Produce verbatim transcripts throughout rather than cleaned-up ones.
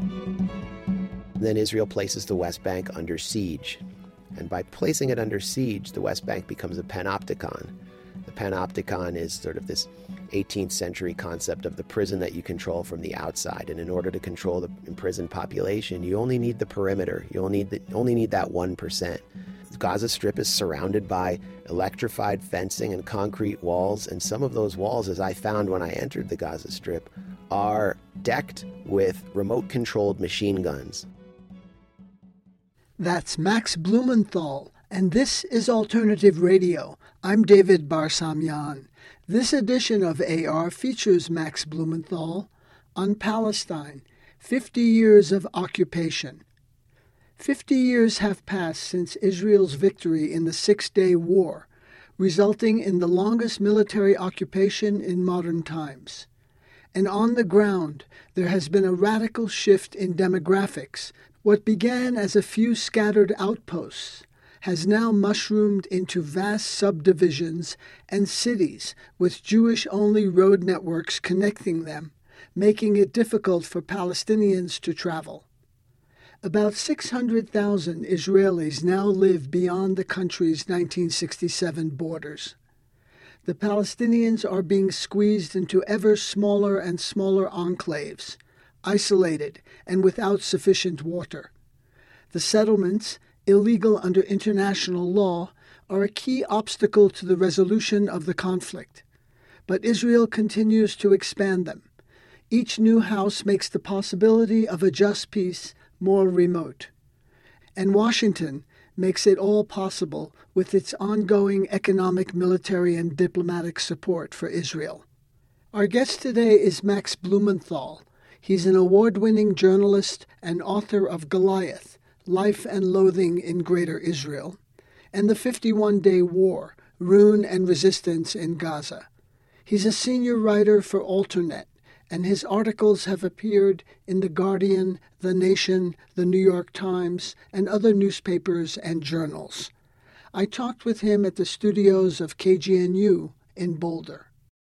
Then Israel places the West Bank under siege. And by placing it under siege, the West Bank becomes a panopticon. The panopticon is sort of this eighteenth century concept of the prison that you control from the outside. And in order to control the imprisoned population, you only need the perimeter. You only need, the, only need that one percent. The Gaza Strip is surrounded by electrified fencing and concrete walls. And some of those walls, as I found when I entered the Gaza Strip, are decked with remote-controlled machine guns. That's Max Blumenthal, and this is Alternative Radio. I'm David Barsamyan. This edition of A R features Max Blumenthal on Palestine, fifty years of occupation. Fifty years have passed since Israel's victory in the Six-Day War, resulting in the longest military occupation in modern times. And on the ground, there has been a radical shift in demographics. What began as a few scattered outposts has now mushroomed into vast subdivisions and cities with Jewish-only road networks connecting them, making it difficult for Palestinians to travel. About six hundred thousand Israelis now live beyond the country's nineteen sixty-seven borders. The Palestinians are being squeezed into ever smaller and smaller enclaves, isolated and without sufficient water. The settlements, illegal under international law, are a key obstacle to the resolution of the conflict. But Israel continues to expand them. Each new house makes the possibility of a just peace more remote. And Washington makes it all possible with its ongoing economic, military, and diplomatic support for Israel. Our guest today is Max Blumenthal. He's an award-winning journalist and author of Goliath, Life and Loathing in Greater Israel, and the fifty-one day War, Ruin and Resistance in Gaza. He's a senior writer for Alternet, and his articles have appeared in The Guardian, The Nation, The New York Times, and other newspapers and journals. I talked with him at the studios of K G N U in Boulder.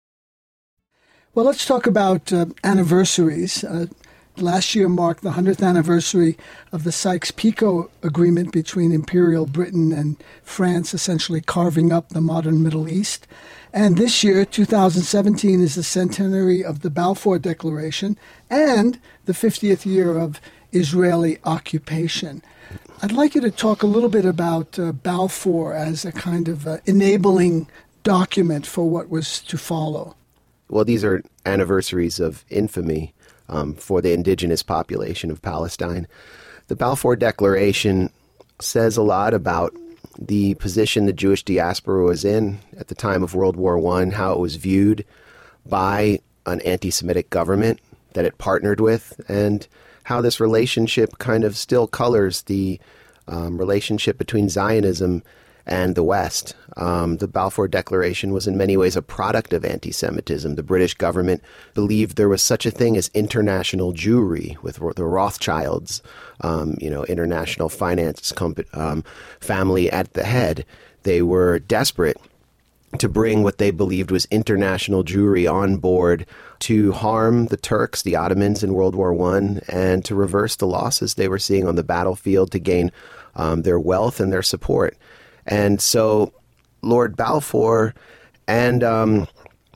Well, let's talk about uh, anniversaries. Uh, last year marked the one hundredth anniversary of the Sykes-Picot Agreement between Imperial Britain and France, essentially carving up the modern Middle East. And this year, two thousand seventeen, is the centenary of the Balfour Declaration and the fiftieth year of Israeli occupation. I'd like you to talk a little bit about uh, Balfour as a kind of uh, enabling document for what was to follow. Well, these are anniversaries of infamy um, for the indigenous population of Palestine. The Balfour Declaration says a lot about the position the Jewish diaspora was in at the time of World War One, how it was viewed by an anti-Semitic government that it partnered with, and how this relationship kind of still colors the um, relationship between Zionism and the West. Um, the Balfour Declaration was in many ways a product of anti-Semitism. The British government believed there was such a thing as international Jewry, with the Rothschilds, um, you know, international finance comp- um, family at the head. They were desperate to bring what they believed was international Jewry on board to harm the Turks, the Ottomans in World War One, and to reverse the losses they were seeing on the battlefield to gain um, their wealth and their support. And so Lord Balfour and um,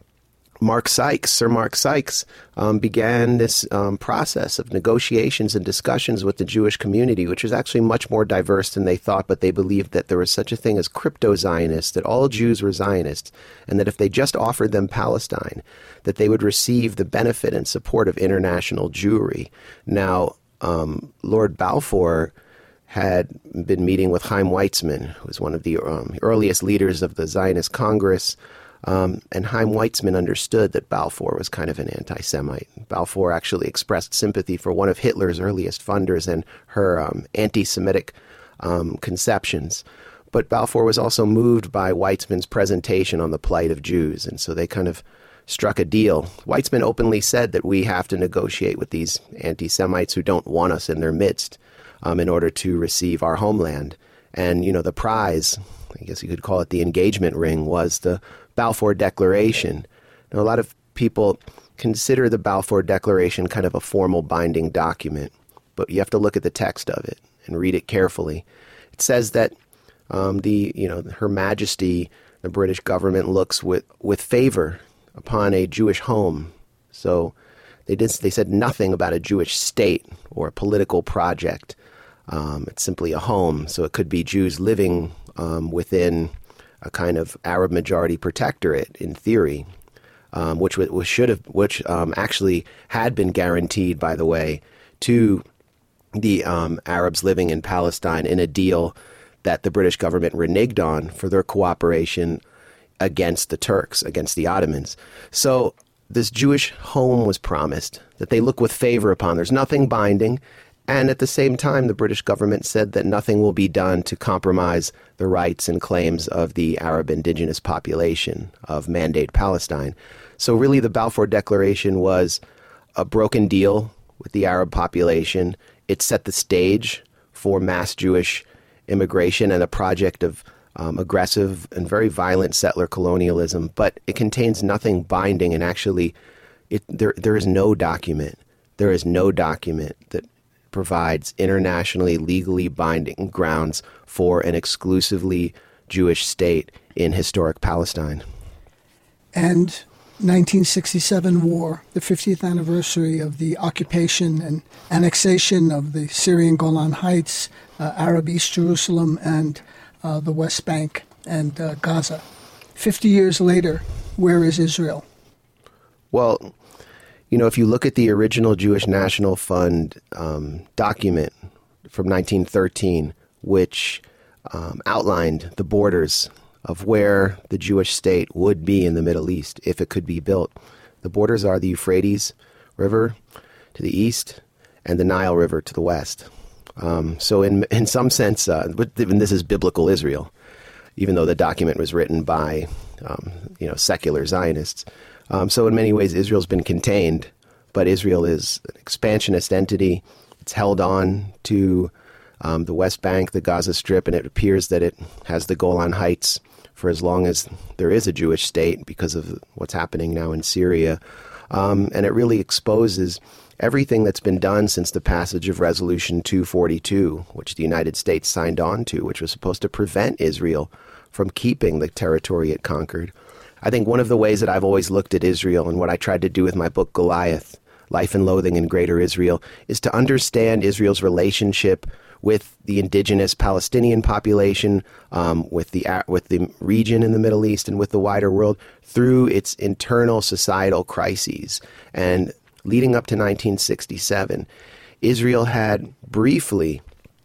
Mark Sykes, Sir Mark Sykes, um, began this um, process of negotiations and discussions with the Jewish community, which was actually much more diverse than they thought, but they believed that there was such a thing as crypto-Zionists, that all Jews were Zionists, and that if they just offered them Palestine, that they would receive the benefit and support of international Jewry. Now, um, Lord Balfour had been meeting with Chaim Weizmann, who was one of the um, earliest leaders of the Zionist Congress, um, and Chaim Weizmann understood that Balfour was kind of an anti-Semite. Balfour actually expressed sympathy for one of Hitler's earliest funders and her um, anti-Semitic um, conceptions. But Balfour was also moved by Weizmann's presentation on the plight of Jews, and so they kind of struck a deal. Weizmann openly said that we have to negotiate with these anti-Semites who don't want us in their midst, Um, in order to receive our homeland. And, you know, the prize, I guess you could call it the engagement ring, was the Balfour Declaration. Now, a lot of people consider the Balfour Declaration kind of a formal binding document. but you have to look at the text of it and read it carefully. It says that um, the you know Her Majesty, the British government, looks with, with favor upon a Jewish home. So they did they said nothing about a Jewish state or a political project. Um, it's simply a home, so it could be Jews living um, within a kind of Arab majority protectorate in theory. Um, which was should have, which um, actually had been guaranteed, by the way, to the um, Arabs living in Palestine in a deal that the British government reneged on for their cooperation against the Turks, against the Ottomans. So this Jewish home was promised that they look with favor upon. There's nothing binding. And at the same time, the British government said that nothing will be done to compromise the rights and claims of the Arab indigenous population of Mandate Palestine. So really the Balfour Declaration was a broken deal with the Arab population. It set the stage for mass Jewish immigration and a project of um, aggressive and very violent settler colonialism, but it contains nothing binding, and actually it, there there is no document, there is no document that provides internationally legally binding grounds for an exclusively Jewish state in historic Palestine. And nineteen sixty-seven war, the fiftieth anniversary of the occupation and annexation of the Syrian Golan Heights, uh, Arab East Jerusalem, and uh, the West Bank and uh, Gaza. Fifty years later, where is Israel? Well, you know, if you look at the original Jewish National Fund um, document from nineteen thirteen, which um, outlined the borders of where the Jewish state would be in the Middle East if it could be built, the borders are the Euphrates River to the east and the Nile River to the west. Um, so in in some sense, uh, but this is biblical Israel, even though the document was written by um, you know secular Zionists. Um, so in many ways, Israel's been contained, but Israel is an expansionist entity. It's held on to um, the West Bank, the Gaza Strip, and it appears that it has the Golan Heights for as long as there is a Jewish state because of what's happening now in Syria. Um, and it really exposes everything that's been done since the passage of Resolution two forty-two, which the United States signed on to, which was supposed to prevent Israel from keeping the territory it conquered. I think one of the ways that I've always looked at Israel, and what I tried to do with my book Goliath, Life and Loathing in Greater Israel, is to understand Israel's relationship with the indigenous Palestinian population, um, with the with the region in the Middle East, and with the wider world through its internal societal crises. And leading up to nineteen sixty-seven, Israel had briefly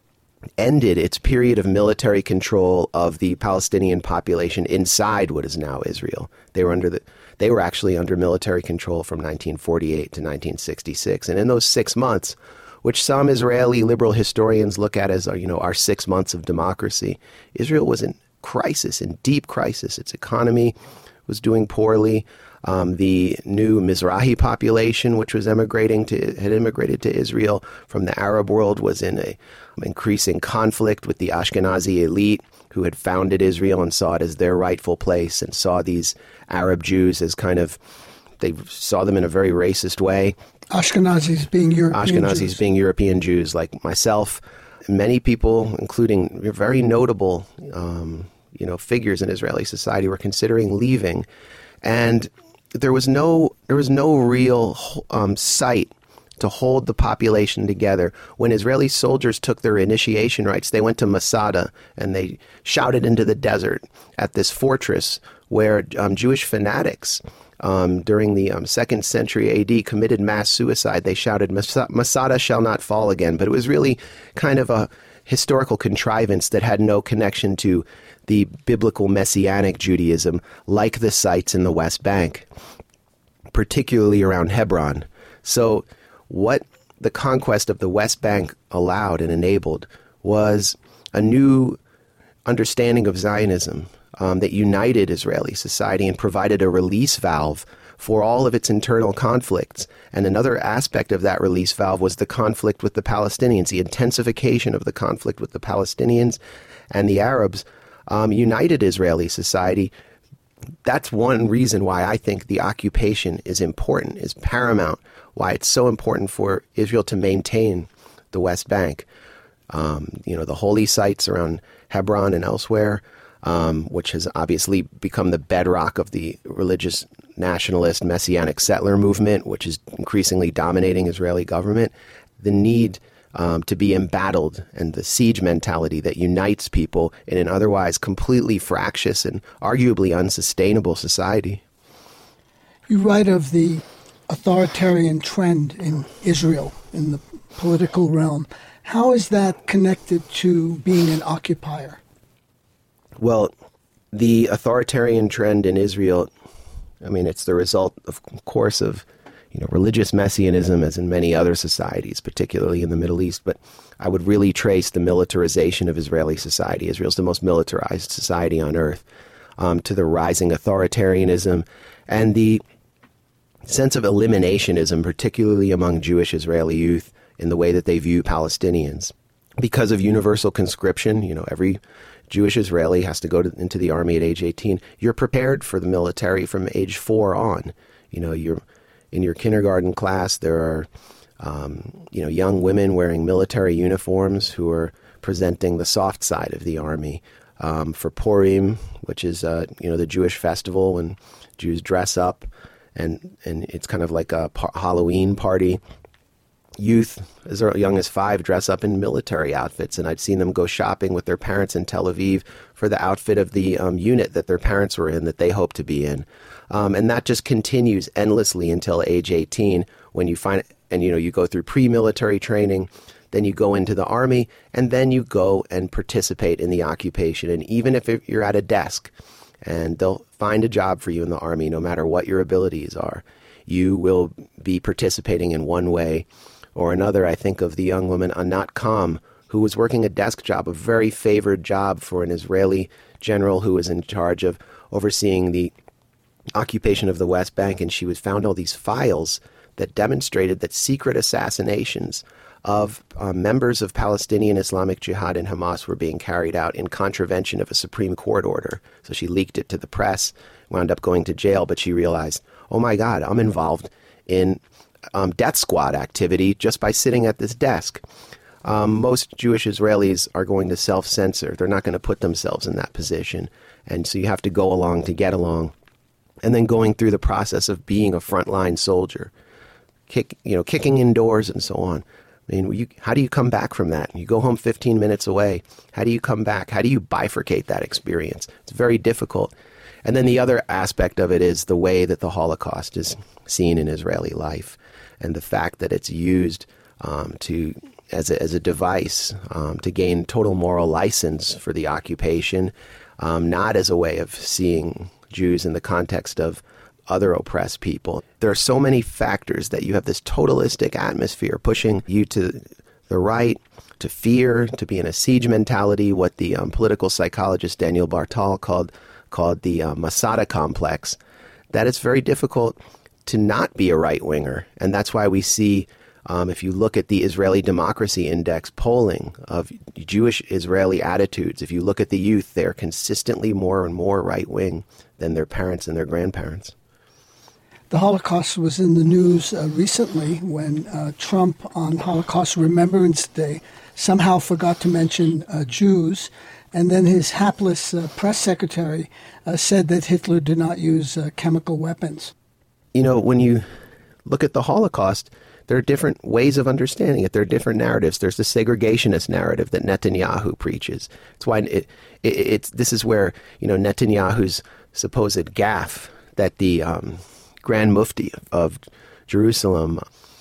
ended its period of military control of the Palestinian population inside what is now Israel. They were under the they were actually under military control from nineteen forty-eight to nineteen sixty-six. And in those six months, which some Israeli liberal historians look at as, you know, our six months of democracy, Israel was in crisis, in deep crisis. Its economy was doing poorly. Um, the new Mizrahi population, which was emigrating to, had immigrated to Israel from the Arab world, was in a increasing conflict with the Ashkenazi elite who had founded Israel and saw it as their rightful place and saw these Arab Jews as kind of, they saw them in a very racist way. Ashkenazis being European Ashkenazis Jews. being European Jews like myself. Many people, including very notable um, you know, figures in Israeli society, were considering leaving. And there was no there was no real um, site to hold the population together. When Israeli soldiers took their initiation rites, they went to Masada and they shouted into the desert at this fortress where um, Jewish fanatics um, during the um, second century A D committed mass suicide. They shouted, Masada shall not fall again. But it was really kind of a historical contrivance that had no connection to the biblical messianic Judaism, like the sites in the West Bank, particularly around Hebron. So what the conquest of the West Bank allowed and enabled was a new understanding of Zionism um, that united Israeli society and provided a release valve for all of its internal conflicts. And another aspect of that release valve was the conflict with the Palestinians, the intensification of the conflict with the Palestinians and the Arabs um, united Israeli society. That's one reason why I think the occupation is important, is paramount, why it's so important for Israel to maintain the West Bank. Um, you know, the holy sites around Hebron and elsewhere, um, which has obviously become the bedrock of the religious nationalist messianic settler movement, which is increasingly dominating Israeli government. The need um, to be embattled and the siege mentality that unites people in an otherwise completely fractious and arguably unsustainable society. You write of the authoritarian trend in Israel, in the political realm. How is that connected to being an occupier? Well, the authoritarian trend in Israel, I mean, it's the result, of course, of you know religious messianism, as in many other societies, particularly in the Middle East. But I would really trace the militarization of Israeli society. Israel's the most militarized society on earth, um, to the rising authoritarianism and the sense of eliminationism, particularly among Jewish Israeli youth, in the way that they view Palestinians. Because of universal conscription, you know, every Jewish Israeli has to go to, into the army at age eighteen. You're prepared for the military from age four on. You know, you're in your kindergarten class. There are, um, you know, young women wearing military uniforms who are presenting the soft side of the army. Um, for Purim, which is, uh, you know, the Jewish festival when Jews dress up, and and it's kind of like a par- Halloween party. Youth as young as five dress up in military outfits, and I'd seen them go shopping with their parents in Tel Aviv for the outfit of the um, unit that their parents were in, that they hope to be in. Um, and that just continues endlessly until age eighteen, when you find, and you know, you go through pre-military training, then you go into the army, and then you go and participate in the occupation. And even if you're at a desk, and they'll find a job for you in the army, no matter what your abilities are, you will be participating in one way or another. I think of the young woman Anat Kam, who was working a desk job, a very favored job for an Israeli general who was in charge of overseeing the occupation of the West Bank, and she was found all these files that demonstrated that secret assassinations of uh, members of Palestinian Islamic Jihad and Hamas were being carried out in contravention of a Supreme Court order. So she leaked it to the press, wound up going to jail, but she realized, oh my God, I'm involved in um, death squad activity just by sitting at this desk. Um, most Jewish Israelis are going to self-censor. They're not going to put themselves in that position. And so you have to go along to get along. And then going through the process of being a frontline soldier, kick, you know, kicking in doors and so on. I mean, you, how do you come back from that? You go home fifteen minutes away. How do you come back? How do you bifurcate that experience? It's very difficult. And then the other aspect of it is the way that the Holocaust is seen in Israeli life, and the fact that it's used um, to as a, as a device um, to gain total moral license for the occupation, um, not as a way of seeing Jews in the context of other oppressed people. There are so many factors that you have this totalistic atmosphere pushing you to the right, to fear, to be in a siege mentality, what the um, political psychologist Daniel Bartal called called the uh, Masada complex, that it's very difficult to not be a right-winger. And that's why we see, um, if you look at the Israeli Democracy Index polling of Jewish Israeli attitudes, if you look at the youth, they're consistently more and more right-wing than their parents and their grandparents. The Holocaust was in the news uh, recently when uh, Trump, on Holocaust Remembrance Day, somehow forgot to mention uh, Jews, and then his hapless uh, press secretary uh, said that Hitler did not use uh, chemical weapons. You know, when you look at the Holocaust, there are different ways of understanding it. There are different narratives. There's the segregationist narrative that Netanyahu preaches. It's why it, it, it's this is where, you know, Netanyahu's supposed gaffe that the um, Grand Mufti of Jerusalem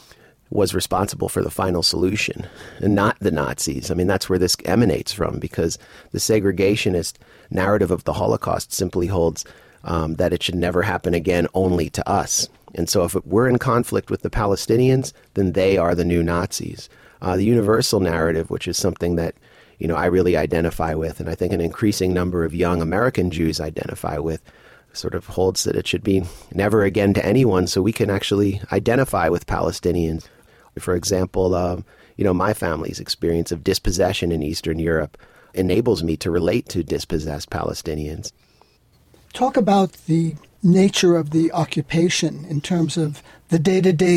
was responsible for the final solution and not the Nazis. I mean, that's where this emanates from, because the segregationist narrative of the Holocaust simply holds um, that it should never happen again only to us. And so if we're in conflict with the Palestinians, then they are the new Nazis. Uh, the universal narrative, which is something that, you know, I really identify with, and I think an increasing number of young American Jews identify with, sort of holds that it should be never again to anyone, so we can actually identify with Palestinians. For example, um, you know, my family's experience of dispossession in Eastern Europe enables me to relate to dispossessed Palestinians. Talk about the nature of the occupation in terms of the day-to-day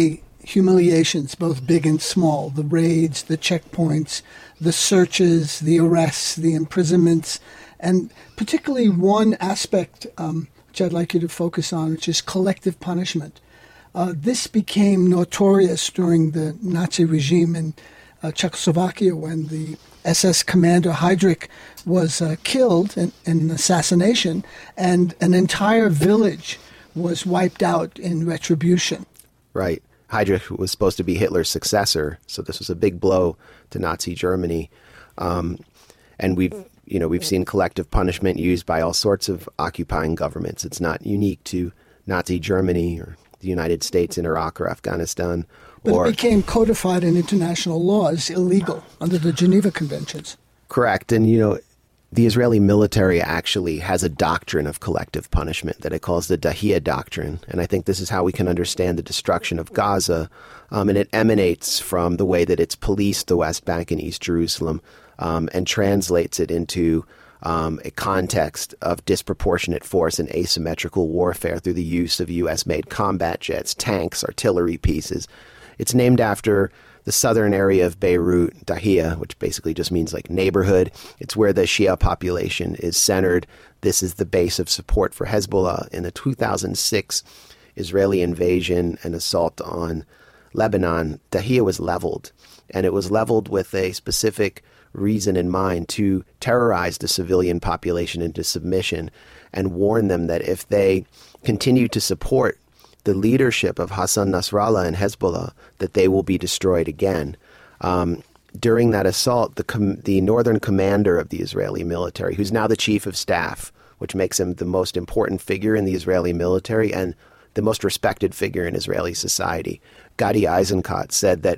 humiliations, both big and small, the raids, the checkpoints, the searches, the arrests, the imprisonments, and particularly one aspect um, which I'd like you to focus on, which is collective punishment. Uh, this became notorious during the Nazi regime in uh, Czechoslovakia when the S S commander Heydrich was uh, killed in, in an assassination, and an entire village was wiped out in retribution. Right. Heydrich was supposed to be Hitler's successor, so this was a big blow to Nazi Germany. Um, and we've, you know, we've seen collective punishment used by all sorts of occupying governments. It's not unique to Nazi Germany or the United States in Iraq or Afghanistan. But or, it became codified in international law as illegal under the Geneva Conventions. Correct. And, you know, the Israeli military actually has a doctrine of collective punishment that it calls the Dahia Doctrine. And I think this is how we can understand the destruction of Gaza. Um, and it emanates from the way that it's policed the West Bank and East Jerusalem um, and translates it into um, a context of disproportionate force and asymmetrical warfare through the use of U S-made combat jets, tanks, artillery pieces. It's named after the southern area of Beirut, Dahia, which basically just means like neighborhood. It's where the Shia population is centered. This is the base of support for Hezbollah. In the two thousand six Israeli invasion and assault on Lebanon, Dahia was leveled. And it was leveled with a specific reason in mind to terrorize the civilian population into submission and warn them that if they continue to support the leadership of Hassan Nasrallah and Hezbollah, that they will be destroyed again. Um, during that assault, the com- the northern commander of the Israeli military, who's now the chief of staff, which makes him the most important figure in the Israeli military and the most respected figure in Israeli society, Gadi Eisenkot, said that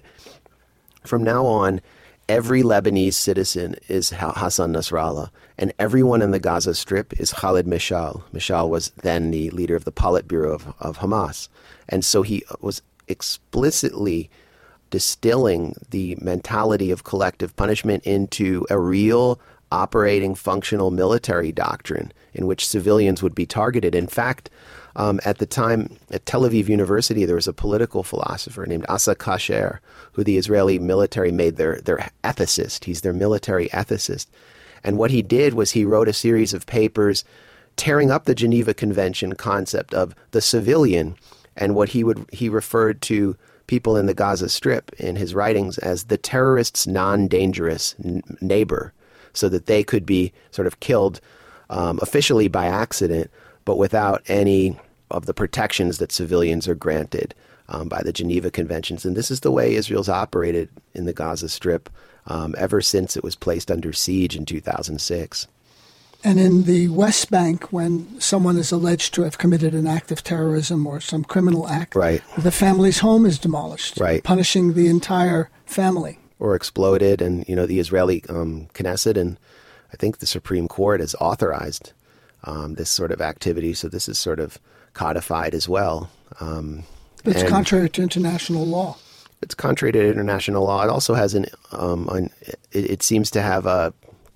from now on, every Lebanese citizen is Hassan Nasrallah, and everyone in the Gaza Strip is Khalid Mashal. Mashal was then the leader of the Politburo of, of Hamas. And so he was explicitly distilling the mentality of collective punishment into a real operating functional military doctrine in which civilians would be targeted. In fact, um, at the time at Tel Aviv University, there was a political philosopher named Asa Kasher, who the Israeli military made their, their ethicist. He's their military ethicist. And what he did was he wrote a series of papers tearing up the Geneva Convention concept of the civilian, and what he would he referred to people in the Gaza Strip in his writings as the terrorist's non-dangerous n- neighbor, so that they could be sort of killed um, officially by accident, but without any of the protections that civilians are granted um, by the Geneva Conventions. And this is the way Israel's operated in the Gaza Strip um, ever since it was placed under siege in two thousand six. And in the West Bank, when someone is alleged to have committed an act of terrorism or some criminal act, right, the family's home is demolished, right, punishing the entire family. Or exploded. And, you know, the Israeli um, Knesset and I think the Supreme Court has authorized um, this sort of activity. So this is sort of codified as well. Um, but it's contrary to international law. It's contrary to international law. It also has an, um, an it, it seems to have a,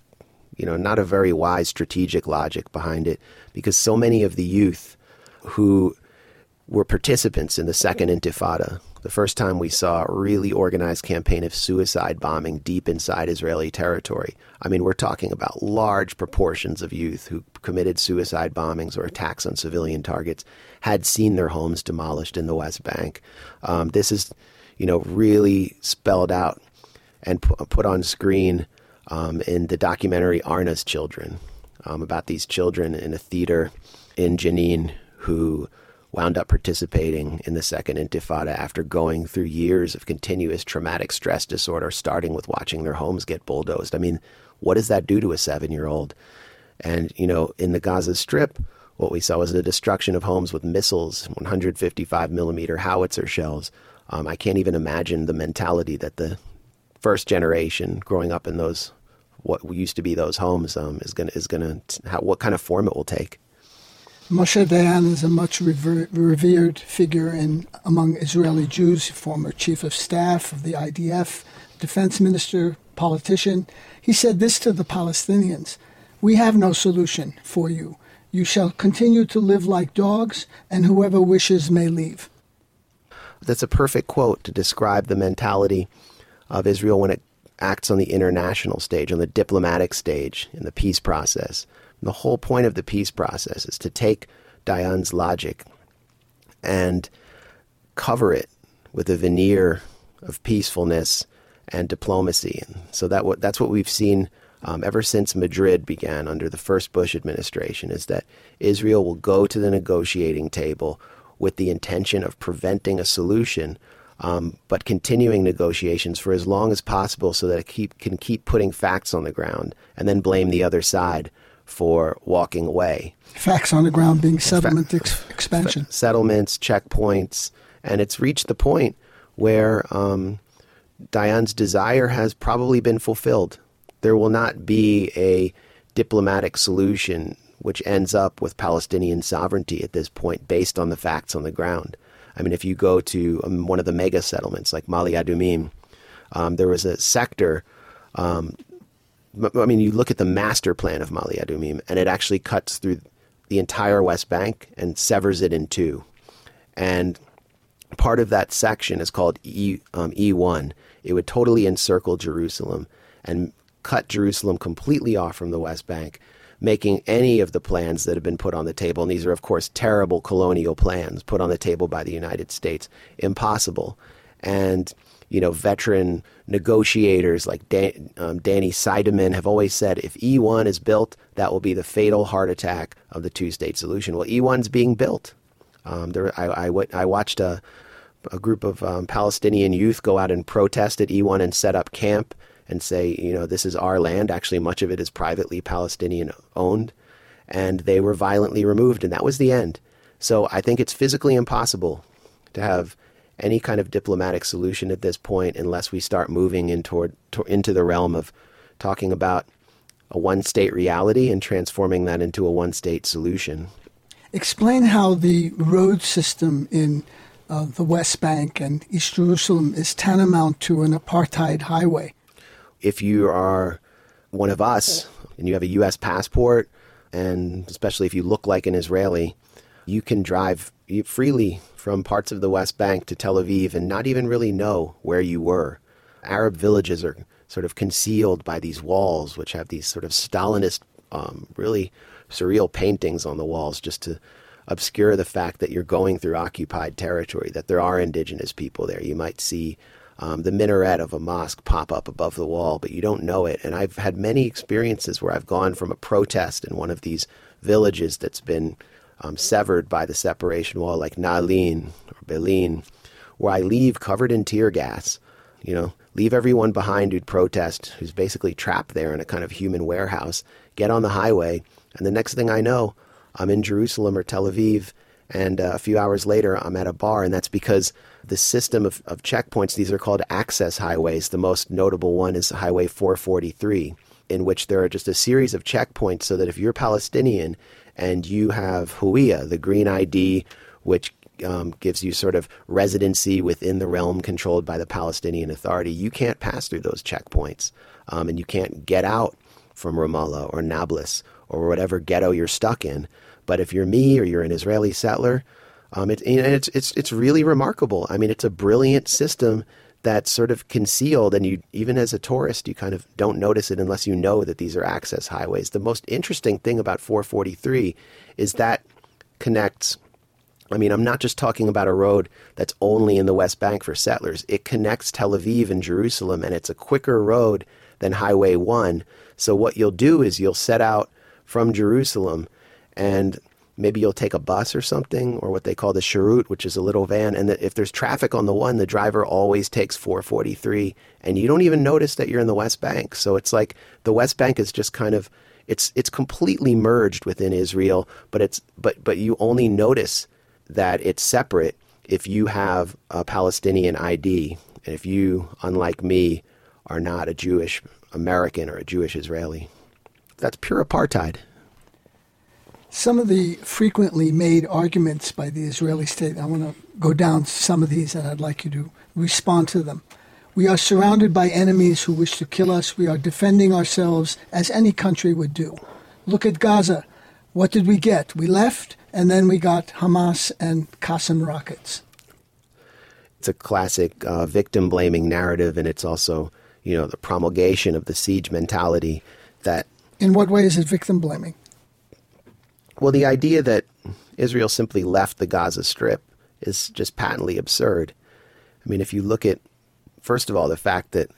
you know, not a very wise strategic logic behind it, because so many of the youth who were participants in the Second Intifada, the first time we saw a really organized campaign of suicide bombing deep inside Israeli territory. I mean, we're talking about large proportions of youth who committed suicide bombings or attacks on civilian targets had seen their homes demolished in the West Bank. Um, this is, you know, really spelled out and pu- put on screen um, in the documentary Arna's Children, um, about these children in a theater in Jenin who wound up participating in the Second Intifada after going through years of continuous traumatic stress disorder, starting with watching their homes get bulldozed. I mean, what does that do to a seven-year-old? And, you know, in the Gaza Strip, what we saw was the destruction of homes with missiles, one hundred fifty-five millimeter howitzer shells. Um, I can't even imagine the mentality that the first generation growing up in those, what used to be those homes, um, is going to, is going to, how, what kind of form it will take. Moshe Dayan is a much rever- revered figure in among Israeli Jews, former chief of staff of the I D F, defense minister, politician. He said this to the Palestinians: "We have no solution for you. You shall continue to live like dogs, and whoever wishes may leave." that's a perfect quote to describe the mentality of Israel when it acts on the international stage, on the diplomatic stage, in the peace process. And the whole point of the peace process is to take Dayan's logic and cover it with a veneer of peacefulness and diplomacy. And so that what that's what we've seen um, ever since Madrid began under the first Bush administration, is that Israel will go to the negotiating table with the intention of preventing a solution, um, but continuing negotiations for as long as possible so that it keep, can keep putting facts on the ground and then blame the other side for walking away. Facts on the ground being settlement ex- expansion. Settlements, checkpoints, and it's reached the point where um, Dayan's desire has probably been fulfilled. There will not be a diplomatic solution which ends up with Palestinian sovereignty at this point based on the facts on the ground. I mean, if you go to um, one of the mega settlements like Ma'ale Adumim, um, there was a sector, um, I mean, you look at the master plan of Ma'ale Adumim, and it actually cuts through the entire West Bank and severs it in two. And part of that section is called E, um, E one. It would totally encircle Jerusalem and cut Jerusalem completely off from the West Bank, making any of the plans that have been put on the table, and these are, of course, terrible colonial plans put on the table by the United States, impossible. And, you know, veteran negotiators like Dan, um, Danny Seidemann have always said, if E one is built, that will be the fatal heart attack of the two-state solution. Well, E one's being built. Um, there, I, I, I watched a, a group of um, Palestinian youth go out and protest at E one and set up camp and say, you know, this is our land. Actually, much of it is privately Palestinian owned. And they were violently removed, and that was the end. So I think it's physically impossible to have any kind of diplomatic solution at this point unless we start moving in toward, to, into the realm of talking about a one-state reality and transforming that into a one-state solution. Explain how the road system in uh, the West Bank and East Jerusalem is tantamount to an apartheid highway. If you are one of us and you have a U S passport, and especially if you look like an Israeli, you can drive freely from parts of the West Bank to Tel Aviv and not even really know where you were. Arab villages are sort of concealed by these walls, which have these sort of Stalinist, um, really surreal paintings on the walls just to obscure the fact that you're going through occupied territory, that there are indigenous people there. You might see Um, the minaret of a mosque pop up above the wall, but you don't know it. And I've had many experiences where I've gone from a protest in one of these villages that's been um, severed by the separation wall, like Na'alin or Belin, where I leave covered in tear gas, you know, leave everyone behind who'd protest, who's basically trapped there in a kind of human warehouse, get on the highway, and the next thing I know, I'm in Jerusalem or Tel Aviv, and uh, a few hours later, I'm at a bar, and that's because the system of, of checkpoints, these are called access highways. The most notable one is Highway four forty-three, in which there are just a series of checkpoints so that if you're Palestinian and you have Huwiya, the green I D, which um, gives you sort of residency within the realm controlled by the Palestinian Authority, you can't pass through those checkpoints, um, and you can't get out from Ramallah or Nablus or whatever ghetto you're stuck in. But if you're me or you're an Israeli settler, um, it, and it's it's it's really remarkable. I mean, it's a brilliant system that's sort of concealed, and you even as a tourist, you kind of don't notice it unless you know that these are access highways. The most interesting thing about four forty-three is that connects. I mean, I'm not just talking about a road that's only in the West Bank for settlers. It connects Tel Aviv and Jerusalem, and it's a quicker road than Highway one. So what you'll do is you'll set out from Jerusalem, and maybe you'll take a bus or something, or what they call the sharut, which is a little van. And the, if there's traffic on the one, the driver always takes four forty-three, and you don't even notice that you're in the West Bank. So it's like the West Bank is just kind of, it's it's completely merged within Israel, but it's but but you only notice that it's separate if you have a Palestinian I D, and if you, unlike me, are not a Jewish American or a Jewish Israeli. That's pure apartheid. Some of the frequently made arguments by the Israeli state, I want to go down some of these, and I'd like you to respond to them. We are surrounded by enemies who wish to kill us. We are defending ourselves as any country would do. Look at Gaza. What did we get? We left, and then we got Hamas and Qassam rockets. It's a classic uh, victim-blaming narrative, and it's also, you know, the promulgation of the siege mentality that... In what way is it victim-blaming? Well, the idea that Israel simply left the Gaza Strip is just patently absurd. I mean, if you look at, first of all, the fact that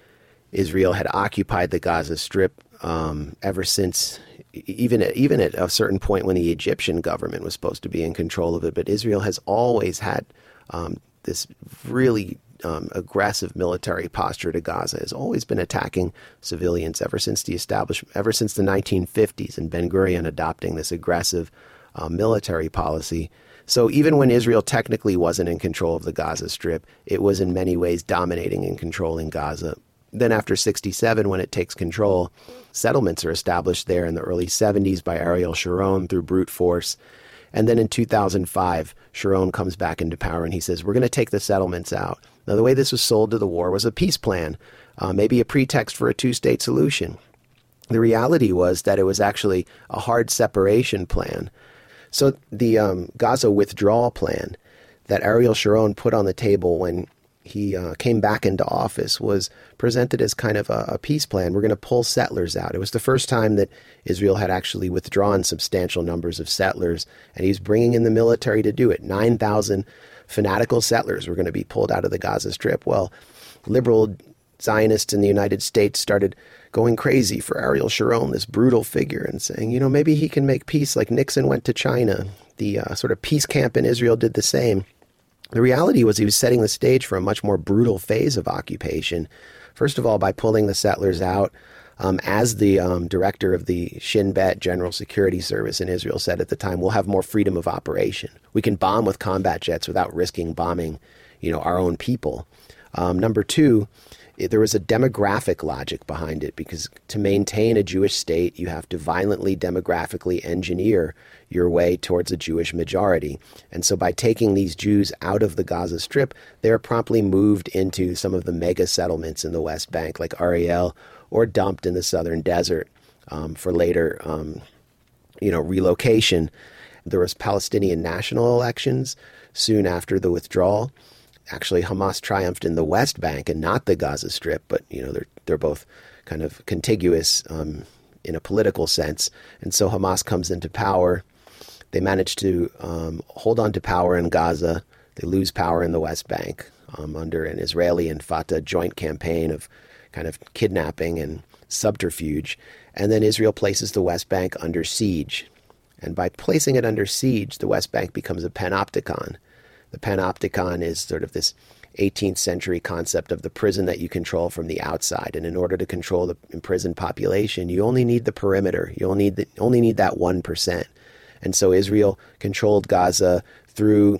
Israel had occupied the Gaza Strip um, ever since, even at, even at a certain point when the Egyptian government was supposed to be in control of it, but Israel has always had um, this really um, aggressive military posture to Gaza, has always been attacking civilians ever since the establishment, ever since the nineteen fifties, and Ben-Gurion adopting this aggressive uh, military policy. So even when Israel technically wasn't in control of the Gaza Strip, it was in many ways dominating and controlling Gaza. Then after sixty-seven, when it takes control, settlements are established there in the early seventies by Ariel Sharon through brute force. And then in two thousand five, Sharon comes back into power and he says, we're going to take the settlements out. Now, the way this was sold to the war was a peace plan, uh, maybe a pretext for a two-state solution. The reality was that it was actually a hard separation plan. So the um, Gaza withdrawal plan that Ariel Sharon put on the table when he uh, came back into office was presented as kind of a, a peace plan. We're going to pull settlers out. It was the first time that Israel had actually withdrawn substantial numbers of settlers, and he's bringing in the military to do it. nine thousand fanatical settlers were going to be pulled out of the Gaza Strip. Well, liberal Zionists in the United States started going crazy for Ariel Sharon, this brutal figure, and saying, you know, maybe he can make peace like Nixon went to China. The uh, sort of peace camp in Israel did the same. The reality was he was setting the stage for a much more brutal phase of occupation. First of all, by pulling the settlers out, um, as the um, director of the Shin Bet General Security Service in Israel said at the time, we'll have more freedom of operation. We can bomb with combat jets without risking bombing, you know, our own people. Um, number two, it, there was a demographic logic behind it, because to maintain a Jewish state, you have to violently demographically engineer your way towards a Jewish majority. And so by taking these Jews out of the Gaza Strip, they're promptly moved into some of the mega settlements in the West Bank, like Ariel, or dumped in the southern desert um, for later, um, you know, relocation. There was Palestinian national elections soon after the withdrawal. Actually, Hamas triumphed in the West Bank and not the Gaza Strip, but, you know, they're they're both kind of contiguous um, in a political sense. And so Hamas comes into power. They manage to um, hold on to power in Gaza. They lose power in the West Bank um, under an Israeli and Fatah joint campaign of kind of kidnapping and subterfuge. And then Israel places the West Bank under siege. And by placing it under siege, the West Bank becomes a panopticon. The panopticon is sort of this eighteenth century concept of the prison that you control from the outside. And in order to control the imprisoned population, you only need the perimeter. You only need, the, only need that one percent. And so Israel controlled Gaza through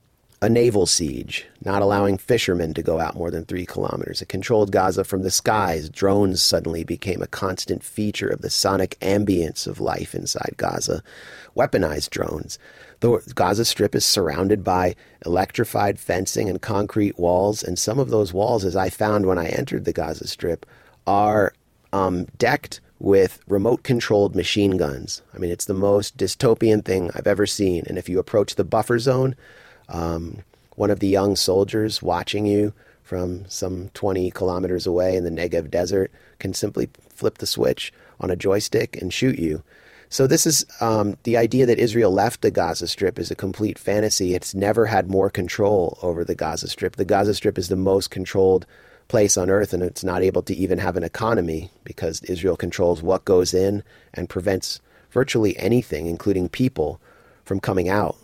a naval siege, not allowing fishermen to go out more than three kilometers. It controlled Gaza from the skies. Drones suddenly became a constant feature of the sonic ambience of life inside Gaza. Weaponized drones. The Gaza Strip is surrounded by electrified fencing and concrete walls, and some of those walls, as I found when I entered the Gaza Strip, are um, decked with remote-controlled machine guns. I mean, it's the most dystopian thing I've ever seen. And if you approach the buffer zone, um, one of the young soldiers watching you from some twenty kilometers away in the Negev desert can simply flip the switch on a joystick and shoot you. So this is um, the idea that Israel left the Gaza Strip is a complete fantasy. It's never had more control over the Gaza Strip. The Gaza Strip is the most controlled place on earth, and it's not able to even have an economy because Israel controls what goes in and prevents virtually anything, including people, from coming out.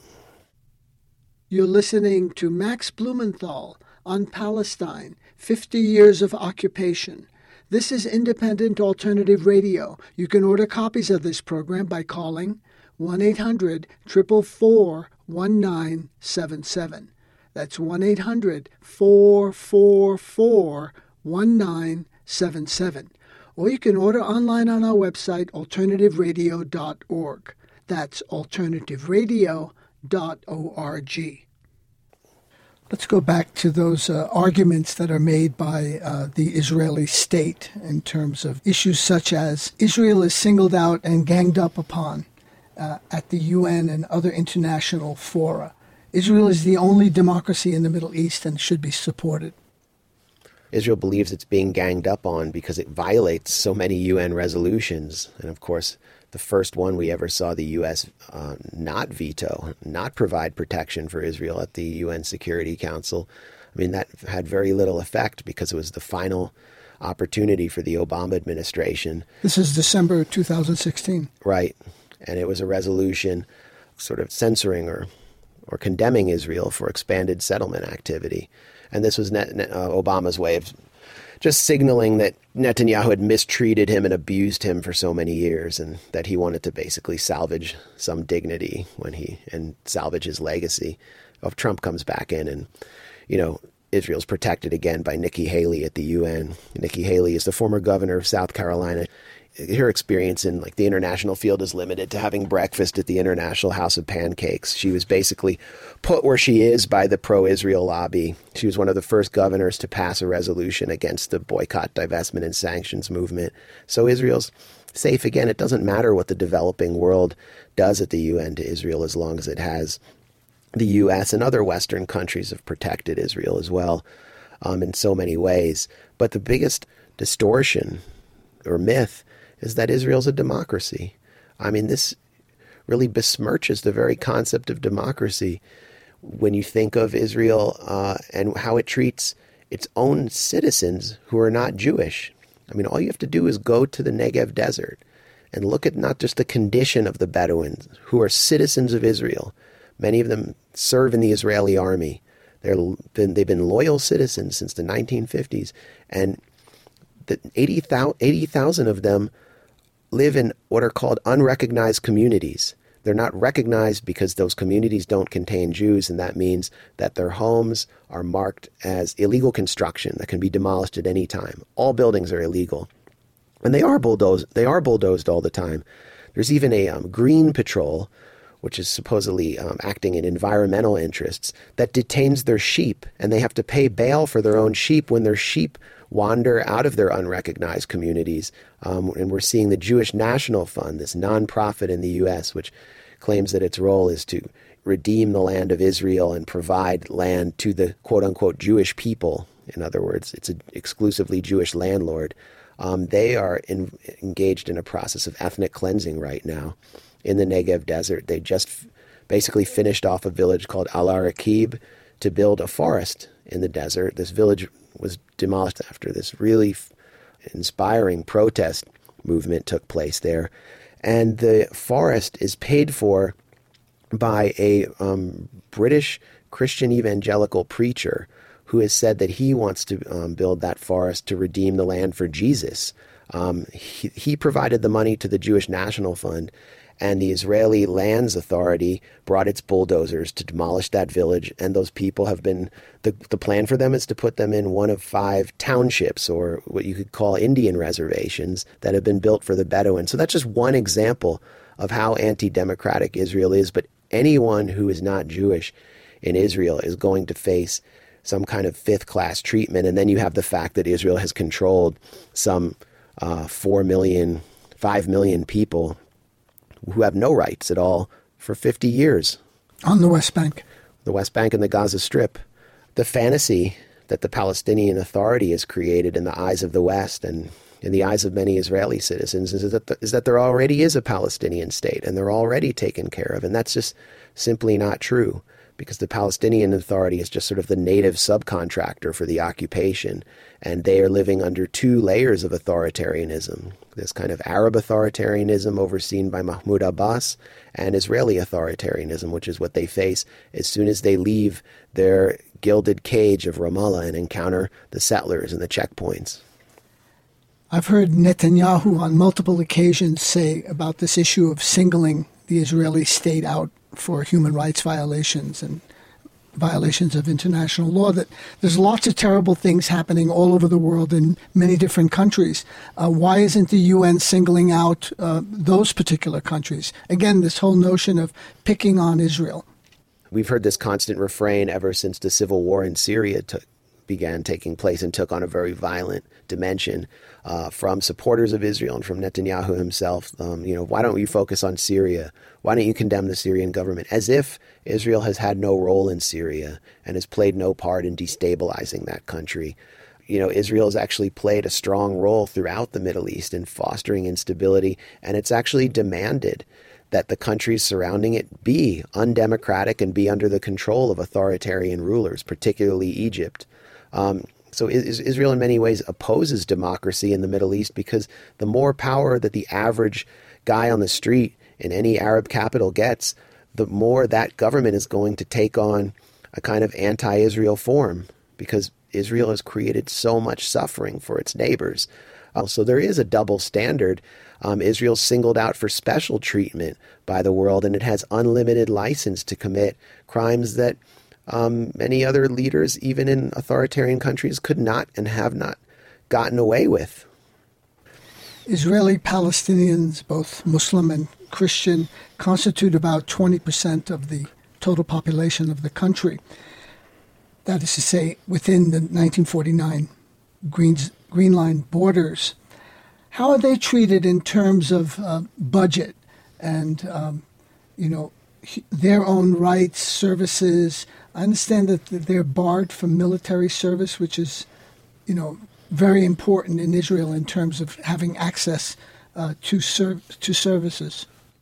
You're listening to Max Blumenthal on Palestine, fifty years of occupation. This is Independent Alternative Radio. You can order copies of this program by calling one eight hundred, four four four, one nine seven seven. That's one eight hundred, four four four, one nine seven seven. Or you can order online on our website, alternative radio dot org. That's alternative radio dot org. Let's go back to those uh, arguments that are made by uh, the Israeli state in terms of issues such as Israel is singled out and ganged up upon uh, at the U N and other international fora. Israel is the only democracy in the Middle East and should be supported. Israel believes it's being ganged up on because it violates so many U N resolutions. And of course, the first one we ever saw the U S uh, not veto, not provide protection for Israel at the U N Security Council. I mean, that had very little effect because it was the final opportunity for the Obama administration. This is December two thousand sixteen. Right. And it was a resolution sort of censoring or, or condemning Israel for expanded settlement activity. And this was Net, Net, uh, Obama's way of just signaling that Netanyahu had mistreated him and abused him for so many years, and that he wanted to basically salvage some dignity when he and salvage his legacy. If Trump comes back in and, you know, Israel's protected again by Nikki Haley at the U N. Nikki Haley is the former governor of South Carolina. Her experience in like the international field is limited to having breakfast at the International House of Pancakes. She was basically put where she is by the pro-Israel lobby. She was one of the first governors to pass a resolution against the boycott, divestment, and sanctions movement. So Israel's safe again. It doesn't matter what the developing world does at the U N to Israel as long as it has the U S and other Western countries have protected Israel as well um, in so many ways. But the biggest distortion or myth is that Israel's a democracy. I mean, this really besmirches the very concept of democracy when you think of Israel uh, and how it treats its own citizens who are not Jewish. I mean, all you have to do is go to the Negev desert and look at not just the condition of the Bedouins, who are citizens of Israel. Many of them serve in the Israeli army. They're been, they've been loyal citizens since the nineteen fifties, and the eighty thousand of them live in what are called unrecognized communities. They're not recognized because those communities don't contain Jews, and that means that their homes are marked as illegal construction that can be demolished at any time. All buildings are illegal, and they are bulldozed. They are bulldozed all the time. There's even a um, green patrol, which is supposedly um, acting in environmental interests, that detains their sheep, and they have to pay bail for their own sheep when their sheep wander out of their unrecognized communities. Um, and we're seeing the Jewish National Fund, this nonprofit in the U S, which claims that its role is to redeem the land of Israel and provide land to the quote-unquote Jewish people. In other words, it's an exclusively Jewish landlord. Um, they are in, engaged in a process of ethnic cleansing right now in the Negev desert. They just f- basically finished off a village called Al-Araqib to build a forest in the desert. This village was demolished after this really f- inspiring protest movement took place there. And the forest is paid for by a um, British Christian evangelical preacher who has said that he wants to um, build that forest to redeem the land for Jesus. Um, he, he provided the money to the Jewish National Fund, and the Israeli Lands Authority brought its bulldozers to demolish that village. And those people have been, the, the plan for them is to put them in one of five townships, or what you could call Indian reservations, that have been built for the Bedouin. So that's just one example of how anti-democratic Israel is. But anyone who is not Jewish in Israel is going to face some kind of fifth-class treatment. And then you have the fact that Israel has controlled some uh, four million, five million people who have no rights at all for fifty years. On the West Bank. The West Bank and the Gaza Strip. The fantasy that the Palestinian Authority has created in the eyes of the West and in the eyes of many Israeli citizens is that, the, is that there already is a Palestinian state and they're already taken care of. And that's just simply not true, because the Palestinian Authority is just sort of the native subcontractor for the occupation. And they are living under two layers of authoritarianism. This kind of Arab authoritarianism overseen by Mahmoud Abbas, and Israeli authoritarianism, which is what they face as soon as they leave their gilded cage of Ramallah and encounter the settlers and the checkpoints. I've heard Netanyahu on multiple occasions say about this issue of singling the Israeli state out for human rights violations and violations of international law, that there's lots of terrible things happening all over the world in many different countries. Uh, why isn't the U N singling out uh, those particular countries? Again, this whole notion of picking on Israel. We've heard this constant refrain ever since the civil war in Syria took began taking place and took on a very violent dimension uh, from supporters of Israel and from Netanyahu himself. Um, you know, why don't you focus on Syria? Why don't you condemn the Syrian government? As if Israel has had no role in Syria and has played no part in destabilizing that country. You know, Israel has actually played a strong role throughout the Middle East in fostering instability, and it's actually demanded that the countries surrounding it be undemocratic and be under the control of authoritarian rulers, particularly Egypt. Um, so is, Israel in many ways opposes democracy in the Middle East because the more power that the average guy on the street in any Arab capital gets, the more that government is going to take on a kind of anti-Israel form, because Israel has created so much suffering for its neighbors. Uh, so there is a double standard. Um, Israel's singled out for special treatment by the world, and it has unlimited license to commit crimes that um, many other leaders, even in authoritarian countries, could not and have not gotten away with. Israeli Palestinians, both Muslim and Christian, constitute about twenty percent of the total population of the country. That is to say, within the nineteen forty-nine Greens, Green Line borders. How are they treated in terms of uh, budget and, um, you know, their own rights, services? I understand that they're barred from military service, which is, you know, very important in Israel in terms of having access uh, to serv- to services.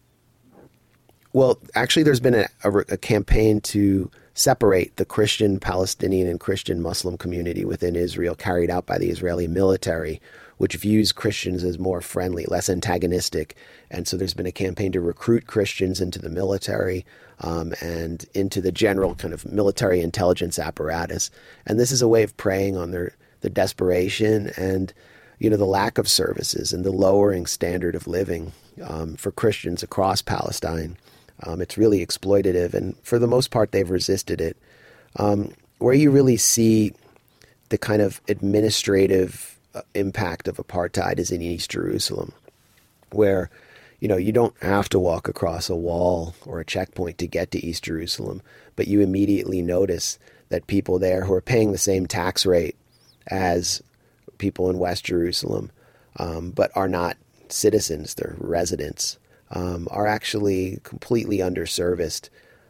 Well, actually, there's been a, a, a campaign to separate the Christian Palestinian and Christian Muslim community within Israel, carried out by the Israeli military, which views Christians as more friendly, less antagonistic. And so there's been a campaign to recruit Christians into the military um, and into the general kind of military intelligence apparatus. And this is a way of preying on their the desperation and, you know, the lack of services and the lowering standard of living um, for Christians across Palestine. Um, it's really exploitative, and for the most part, they've resisted it. Um, where you really see the kind of administrative uh, impact of apartheid is in East Jerusalem, where, you know, you don't have to walk across a wall or a checkpoint to get to East Jerusalem, but you immediately notice that people there who are paying the same tax rate as people in West Jerusalem, um, but are not citizens, they're residents, Um, are actually completely underserviced,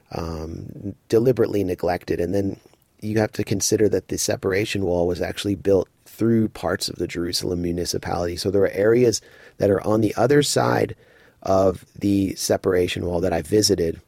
um, deliberately neglected. And then you have to consider that the separation wall was actually built through parts of the Jerusalem municipality. So there are areas that are on the other side of the separation wall that I visited,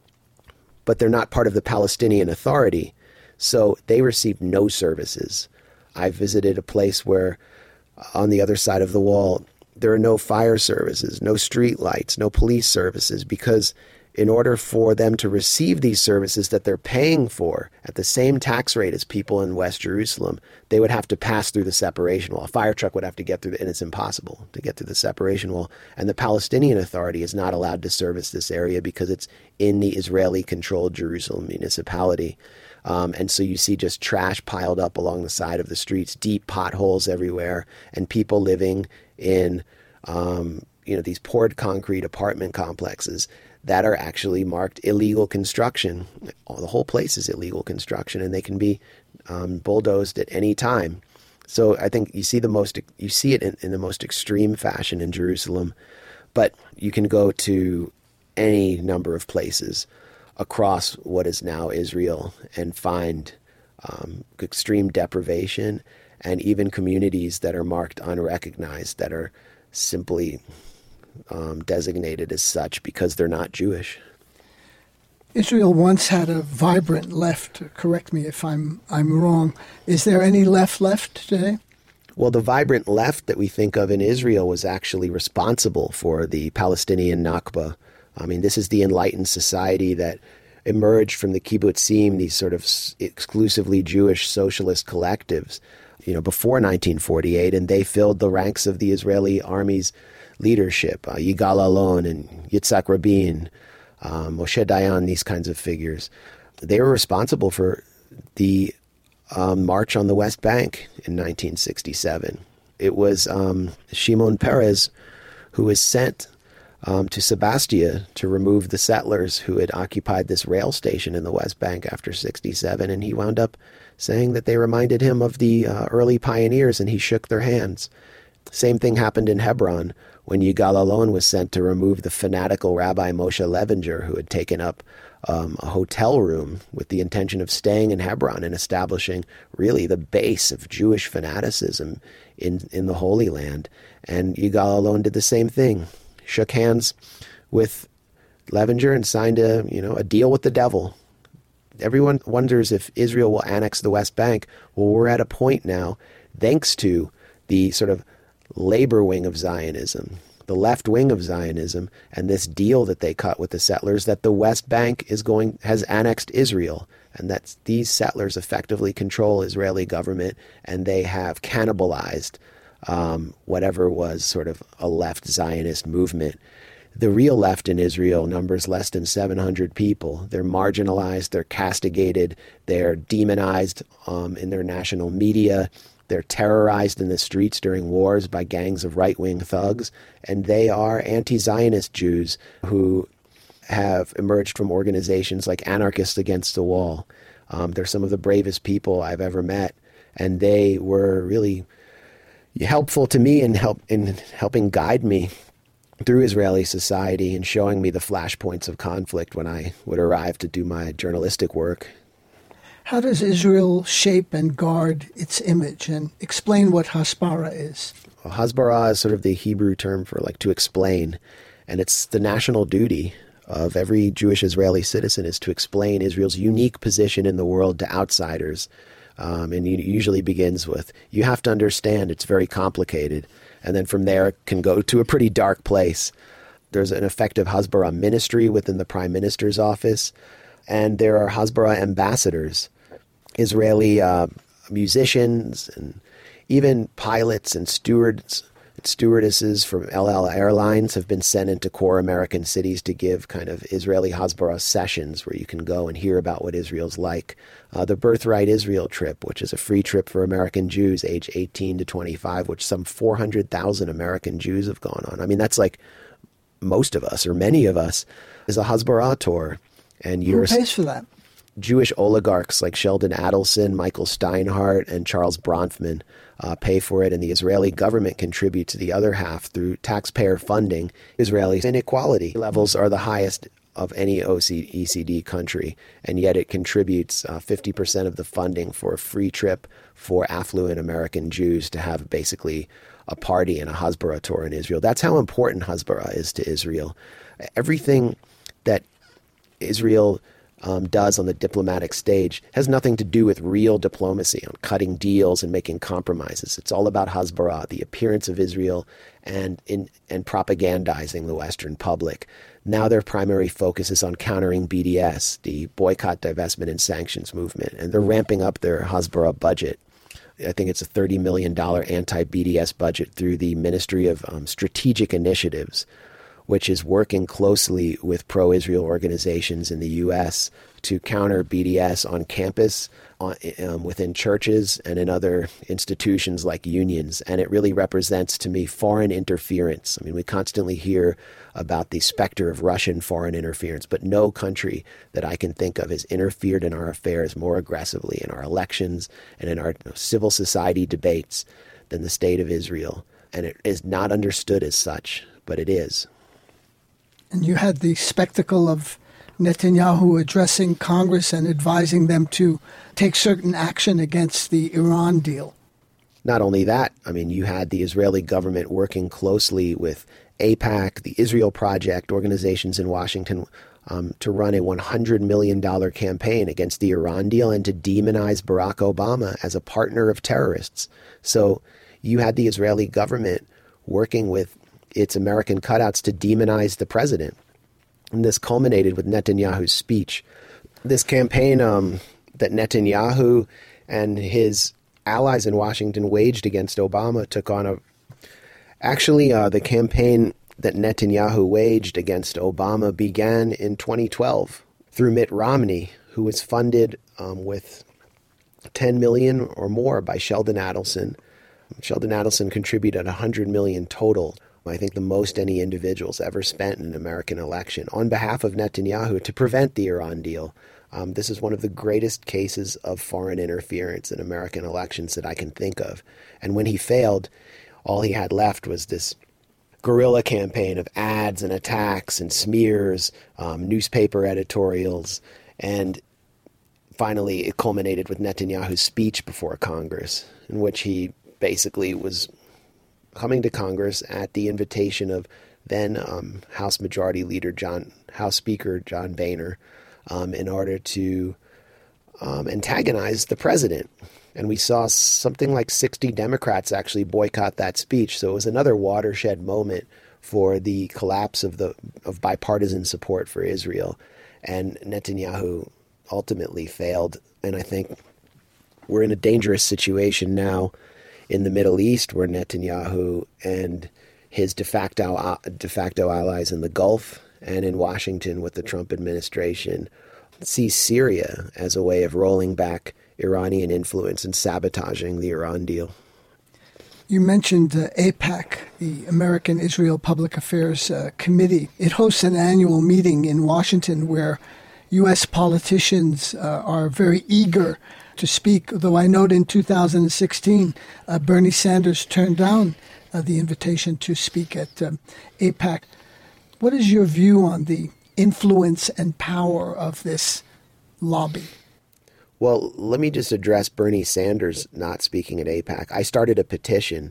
but they're not part of the Palestinian Authority. So they receive no services. I visited a place where on the other side of the wall, there are no fire services, no street lights, no police services, because in order for them to receive these services that they're paying for at the same tax rate as people in West Jerusalem, they would have to pass through the separation wall. A fire truck would have to get through, the, and it's impossible to get through the separation wall. And the Palestinian Authority is not allowed to service this area because it's in the Israeli-controlled Jerusalem municipality. Um, and so you see just trash piled up along the side of the streets, deep potholes everywhere, and people living in, um, you know, these poured concrete apartment complexes that are actually marked illegal construction. The whole place is illegal construction, and they can be um, bulldozed at any time. So I think you see the most, you see it in, in the most extreme fashion in Jerusalem, but you can go to any number of places across what is now Israel and find um, extreme deprivation and even communities that are marked unrecognized, that are simply um, designated as such because they're not Jewish. Israel once had a vibrant left. Correct me if I'm I'm wrong. Is there any left left today? Well, the vibrant left that we think of in Israel was actually responsible for the Palestinian Nakba. I mean, this is the enlightened society that emerged from the kibbutzim, these sort of exclusively Jewish socialist collectives, you know, before nineteen forty-eight, and they filled the ranks of the Israeli army's leadership, uh, Yigal Allon and Yitzhak Rabin, um, Moshe Dayan, these kinds of figures. They were responsible for the um, March on the West Bank in nineteen sixty-seven. It was um, Shimon Peres who was sent um, to Sebastia to remove the settlers who had occupied this rail station in the West Bank after sixty-seven, and he wound up saying that they reminded him of the uh, early pioneers, and he shook their hands. Same thing happened in Hebron when Yigal Allon was sent to remove the fanatical Rabbi Moshe Levinger, who had taken up um, a hotel room with the intention of staying in Hebron and establishing really the base of Jewish fanaticism in, in the Holy Land. And Yigal Allon did the same thing, shook hands with Levinger and signed a, you know, a deal with the devil. Everyone wonders if Israel will annex the West Bank. Well, we're at a point now, thanks to the sort of labor wing of Zionism, the left wing of Zionism, and this deal that they cut with the settlers, that the West Bank is going has annexed Israel, and that these settlers effectively control Israeli government, and they have cannibalized um, whatever was sort of a left Zionist movement. The real left in Israel numbers less than seven hundred people. They're marginalized, they're castigated, they're demonized um, in their national media. They're terrorized in the streets during wars by gangs of right-wing thugs, and they are anti-Zionist Jews who have emerged from organizations like Anarchists Against the Wall. Um, they're some of the bravest people I've ever met, and they were really helpful to me in, help, in helping guide me through Israeli society and showing me the flashpoints of conflict when I would arrive to do my journalistic work. How does Israel shape and guard its image? And explain what Hasbara is. Well, Hasbara is sort of the Hebrew term for like to explain. And it's the national duty of every Jewish Israeli citizen is to explain Israel's unique position in the world to outsiders. Um, and it usually begins with, you have to understand it's very complicated. And then from there it can go to a pretty dark place. There's an effective Hasbara ministry within the Prime Minister's office. And there are Hasbara ambassadors. Israeli uh, musicians and even pilots and stewards, stewardesses from El Al Airlines have been sent into core American cities to give kind of Israeli Hasbara sessions where you can go and hear about what Israel's like. Uh, the Birthright Israel trip, which is a free trip for American Jews age eighteen to twenty-five, which some four hundred thousand American Jews have gone on. I mean, that's like most of us or many of us is a Hasbara tour. And Who you're pays for that? Jewish oligarchs like Sheldon Adelson, Michael Steinhardt, and Charles Bronfman uh, pay for it, and the Israeli government contributes to the other half through taxpayer funding. Israeli inequality levels are the highest of any O E C D country, and yet it contributes uh, fifty percent of the funding for a free trip for affluent American Jews to have basically a party and a Hasbara tour in Israel. That's how important Hasbara is to Israel. Everything that Israel um, does on the diplomatic stage has nothing to do with real diplomacy, on cutting deals and making compromises. It's all about Hasbara, the appearance of Israel, and in and propagandizing the Western public. Now their primary focus is on countering B D S, the boycott, divestment, and sanctions movement, and they're ramping up their Hasbara budget. I think it's a thirty million dollars anti-B D S budget through the Ministry of um, Strategic Initiatives, which is working closely with pro-Israel organizations in the U S to counter B D S on campus, on, um, within churches, and in other institutions like unions. And it really represents, to me, foreign interference. I mean, we constantly hear about the specter of Russian foreign interference, but no country that I can think of has interfered in our affairs more aggressively in our elections and in our civil society debates than the state of Israel. And it is not understood as such, but it is. And you had the spectacle of Netanyahu addressing Congress and advising them to take certain action against the Iran deal. Not only that, I mean, you had the Israeli government working closely with AIPAC, the Israel Project, organizations in Washington, um, to run a one hundred million dollars campaign against the Iran deal and to demonize Barack Obama as a partner of terrorists. So you had the Israeli government working with its American cutouts to demonize the president. And this culminated with Netanyahu's speech. This campaign um, that Netanyahu and his allies in Washington waged against Obama took on a... Actually, uh, the campaign that Netanyahu waged against Obama began in twenty twelve through Mitt Romney, who was funded um, with ten million dollars or more by Sheldon Adelson. Sheldon Adelson contributed one hundred million dollars total. I think the most any individual's ever spent in an American election on behalf of Netanyahu to prevent the Iran deal. Um, this is one of the greatest cases of foreign interference in American elections that I can think of. And when he failed, all he had left was this guerrilla campaign of ads and attacks and smears, um, newspaper editorials, and finally it culminated with Netanyahu's speech before Congress, in which he basically was coming to Congress at the invitation of then um, House Majority Leader John, House Speaker John Boehner, um, in order to um, antagonize the president. And we saw something like sixty Democrats actually boycott that speech. So it was another watershed moment for the collapse of the of bipartisan support for Israel. And Netanyahu ultimately failed. And I think we're in a dangerous situation now in the Middle East, where Netanyahu and his de facto de facto allies in the Gulf and in Washington with the Trump administration see Syria as a way of rolling back Iranian influence and sabotaging the Iran deal. You mentioned uh, AIPAC, the American Israel Public Affairs uh, Committee. It hosts an annual meeting in Washington where U S politicians uh, are very eager to speak, though I note in two thousand sixteen, uh, Bernie Sanders turned down uh, the invitation to speak at um, AIPAC. What is your view on the influence and power of this lobby? Well, let me just address Bernie Sanders not speaking at AIPAC. I started a petition,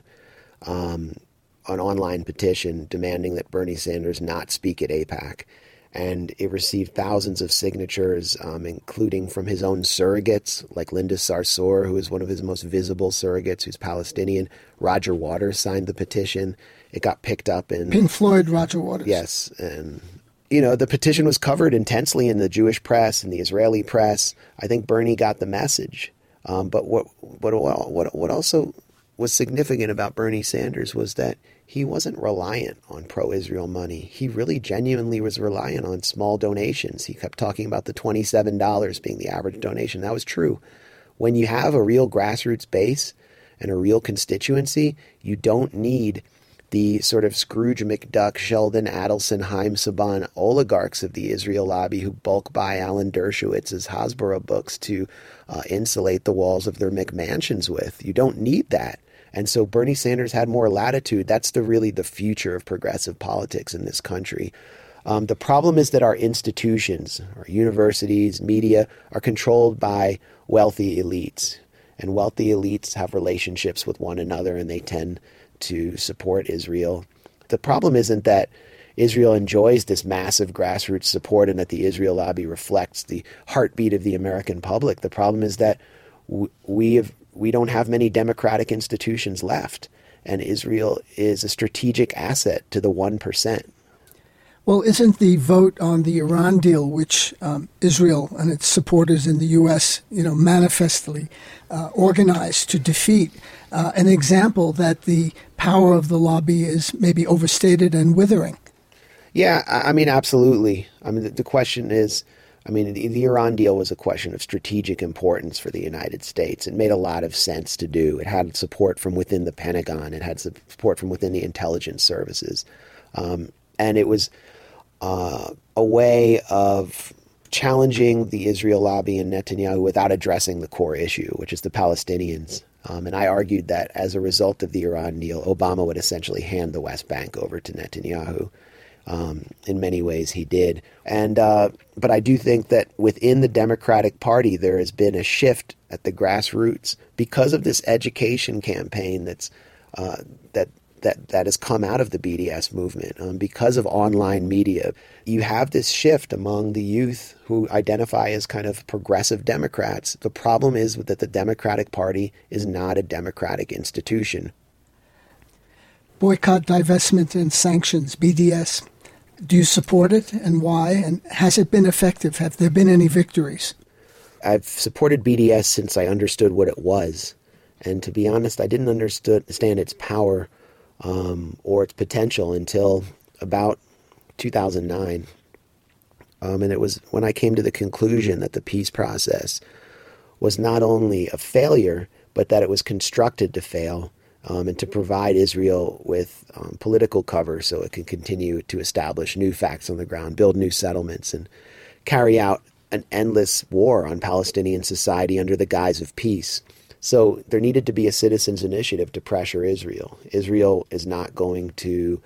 um, an online petition, demanding that Bernie Sanders not speak at AIPAC. And it received thousands of signatures, um, including from his own surrogates, like Linda Sarsour, who is one of his most visible surrogates, who's Palestinian. Roger Waters signed the petition. It got picked up in... Pink Floyd, Roger Waters. Yes. And, you know, the petition was covered intensely in the Jewish press and the Israeli press. I think Bernie got the message. Um, but what, what, what, what also was significant about Bernie Sanders was that he wasn't reliant on pro-Israel money. He really genuinely was reliant on small donations. He kept talking about the twenty-seven dollars being the average donation. That was true. When you have a real grassroots base and a real constituency, you don't need the sort of Scrooge McDuck, Sheldon Adelson, Haim Saban oligarchs of the Israel lobby who bulk buy Alan Dershowitz's Hasbara books to uh, insulate the walls of their McMansions with. You don't need that. And so Bernie Sanders had more latitude. That's the really the future of progressive politics in this country. Um, the problem is that our institutions, our universities, media, are controlled by wealthy elites. And wealthy elites have relationships with one another, and they tend to support Israel. The problem isn't that Israel enjoys this massive grassroots support and that the Israel lobby reflects the heartbeat of the American public. The problem is that w- we have We don't have many democratic institutions left, and Israel is a strategic asset to the one percent. Well, isn't the vote on the Iran deal, which um, Israel and its supporters in the U S, you know, manifestly uh, organized to defeat, uh, an example that the power of the lobby is maybe overstated and withering? Yeah, I mean, absolutely. I mean, the, the question is, I mean, the, the Iran deal was a question of strategic importance for the United States. It made a lot of sense to do. It had support from within the Pentagon. It had support from within the intelligence services. Um, and it was uh, a way of challenging the Israel lobby and Netanyahu without addressing the core issue, which is the Palestinians. Um, and I argued that as a result of the Iran deal, Obama would essentially hand the West Bank over to Netanyahu. Um, in many ways, he did. And uh, but I do think that within the Democratic Party, there has been a shift at the grassroots because of this education campaign that's uh, that that that has come out of the B D S movement. Um, because of online media, you have this shift among the youth who identify as kind of progressive Democrats. The problem is that the Democratic Party is not a democratic institution. Boycott, divestment, and sanctions, B D S. Do you support it, and why? And has it been effective? Have there been any victories? I've supported B D S since I understood what it was. And to be honest, I didn't understand its power um, or its potential until about two thousand nine. Um, and it was when I came to the conclusion that the peace process was not only a failure, but that it was constructed to fail. Um, and to provide Israel with um, political cover so it can continue to establish new facts on the ground, build new settlements, and carry out an endless war on Palestinian society under the guise of peace. So there needed to be a citizens' initiative to pressure Israel. Israel is not going to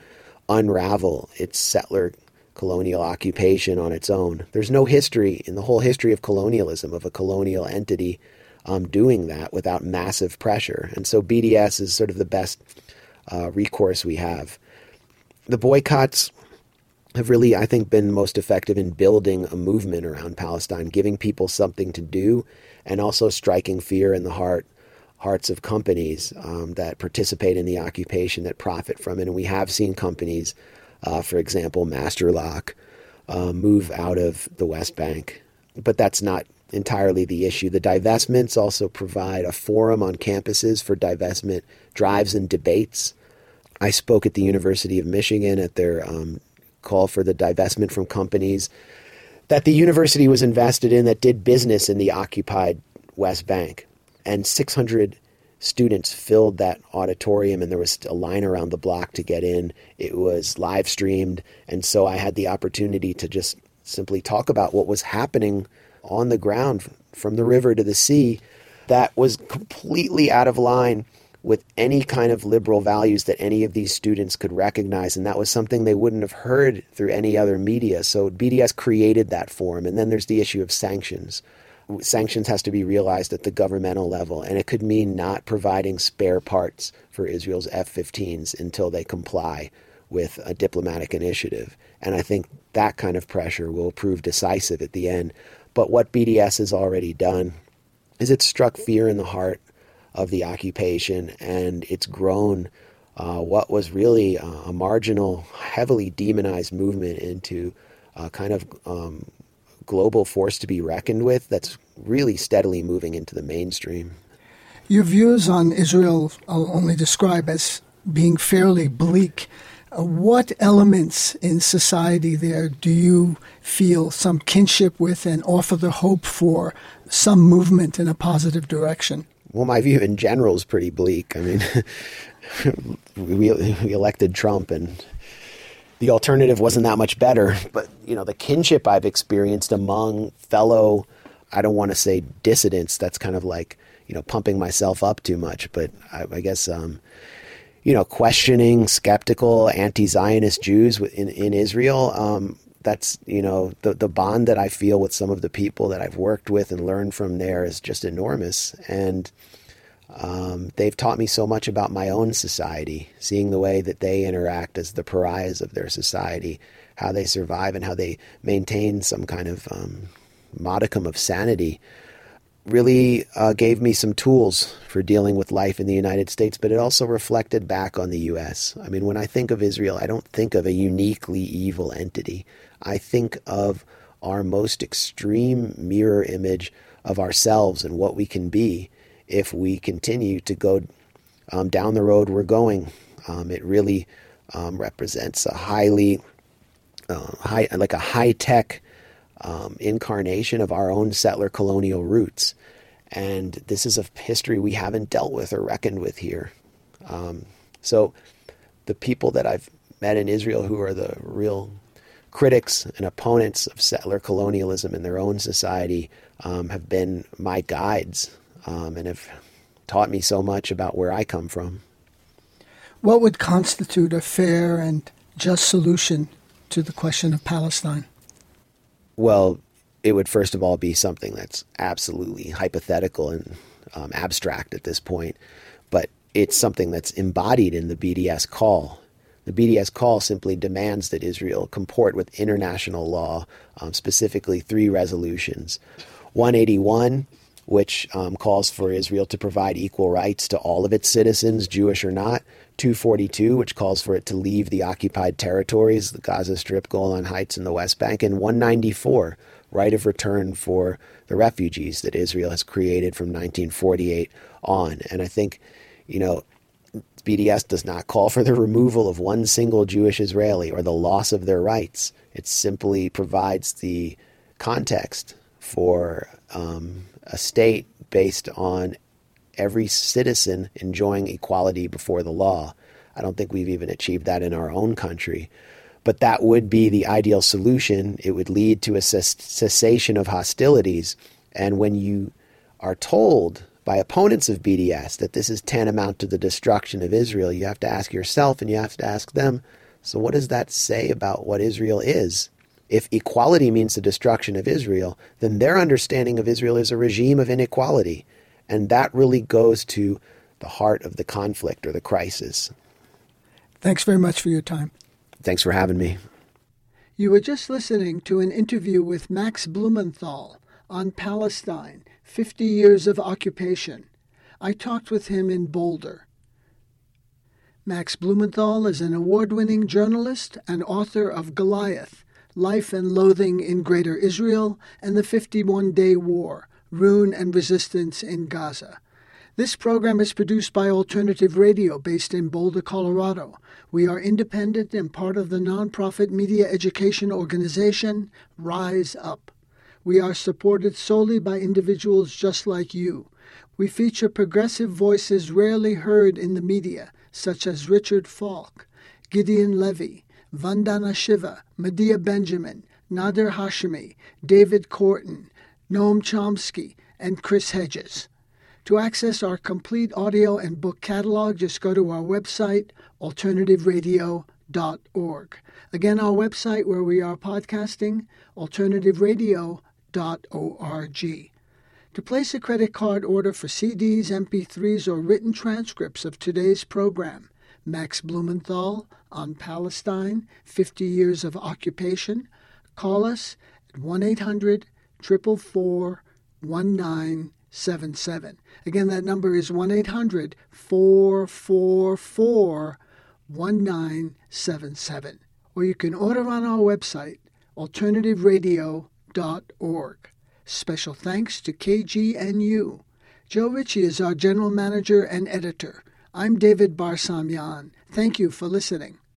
unravel its settler colonial occupation on its own. There's no history in the whole history of colonialism of a colonial entity um, doing that without massive pressure. And so B D S is sort of the best uh, recourse we have. The boycotts have really, I think, been most effective in building a movement around Palestine, giving people something to do, and also striking fear in the heart hearts of companies um, that participate in the occupation, that profit from it. And we have seen companies, uh, for example, Masterlock, uh, move out of the West Bank. But that's not entirely the issue. The divestments also provide a forum on campuses for divestment drives and debates. I spoke at the University of Michigan at their um, call for the divestment from companies that the university was invested in that did business in the occupied West Bank. And six hundred students filled that auditorium, and there was a line around the block to get in. It was live streamed. And so I had the opportunity to just simply talk about what was happening on the ground from the river to the sea that was completely out of line with any kind of liberal values that any of these students could recognize. And that was something they wouldn't have heard through any other media. So B D S created that forum. And then there's the issue of sanctions. Sanctions has to be realized at the governmental level, and it could mean not providing spare parts for Israel's F fifteens until they comply with a diplomatic initiative. And I think that kind of pressure will prove decisive at the end. But what B D S has already done is it's struck fear in the heart of the occupation, and it's grown uh, what was really a, a marginal, heavily demonized movement into a kind of um, global force to be reckoned with that's really steadily moving into the mainstream. Your views on Israel I'll only describe as being fairly bleak. Uh, what elements in society there do you feel some kinship with and offer the hope for some movement in a positive direction? Well, my view in general is pretty bleak. I mean, we, we elected Trump, and the alternative wasn't that much better. But, you know, the kinship I've experienced among fellow, I don't want to say dissidents, that's kind of like, you know, pumping myself up too much. But I, I guess, um, you know, questioning, skeptical, anti-Zionist Jews in, in Israel, um, that's, you know, the, the bond that I feel with some of the people that I've worked with and learned from there is just enormous. And um, they've taught me so much about my own society, seeing the way that they interact as the pariahs of their society, how they survive and how they maintain some kind of um, modicum of sanity, really uh, gave me some tools for dealing with life in the United States, but it also reflected back on the U S. I mean, when I think of Israel, I don't think of a uniquely evil entity. I think of our most extreme mirror image of ourselves and what we can be if we continue to go um, down the road we're going. Um, it really um, represents a highly, uh, high, like a high-tech um, incarnation of our own settler colonial roots. And this is a history we haven't dealt with or reckoned with here. Um, so the people that I've met in Israel who are the real critics and opponents of settler colonialism in their own society um, have been my guides um, and have taught me so much about where I come from. What would constitute a fair and just solution to the question of Palestine? Well, it would first of all be something that's absolutely hypothetical and um, abstract at this point, but it's something that's embodied in the B D S call. The B D S call simply demands that Israel comport with international law, um, specifically three resolutions. one eighty-one, which um, calls for Israel to provide equal rights to all of its citizens, Jewish or not. two forty-two, which calls for it to leave the occupied territories, the Gaza Strip, Golan Heights, and the West Bank. And one ninety-four, right of return for the refugees that Israel has created from nineteen forty-eight on. And I think, you know, B D S does not call for the removal of one single Jewish Israeli or the loss of their rights. It simply provides the context for um, a state based on every citizen enjoying equality before the law. I don't think we've even achieved that in our own country. But that would be the ideal solution. It would lead to a cessation of hostilities. And when you are told by opponents of B D S that this is tantamount to the destruction of Israel, you have to ask yourself and you have to ask them, so what does that say about what Israel is? If equality means the destruction of Israel, then their understanding of Israel is a regime of inequality. And that really goes to the heart of the conflict or the crisis. Thanks very much for your time. Thanks for having me. You were just listening to an interview with Max Blumenthal on Palestine, fifty years of occupation. I talked with him in Boulder. Max Blumenthal is an award-winning journalist and author of Goliath, Life and Loathing in Greater Israel and the fifty-one day War, Ruin and Resistance in Gaza. This program is produced by Alternative Radio based in Boulder, Colorado. We are independent and part of the nonprofit media education organization Rise Up. We are supported solely by individuals just like you. We feature progressive voices rarely heard in the media, such as Richard Falk, Gideon Levy, Vandana Shiva, Medea Benjamin, Nader Hashemi, David Corton, Noam Chomsky, and Chris Hedges. To access our complete audio and book catalog, just go to our website, alternative radio dot org. Again, our website where we are podcasting, alternative radio dot org. To place a credit card order for C Ds, M P threes, or written transcripts of today's program, Max Blumenthal on Palestine, fifty years of occupation, call us at one eight hundred, four four four, one nine seven seven. Again, that number is one eight hundred, four four four, one nine seven seven. Or you can order on our website, alternative radio dot org. Special thanks to K G N U. Joe Ritchie is our general manager and editor. I'm David Barsamian. Thank you for listening.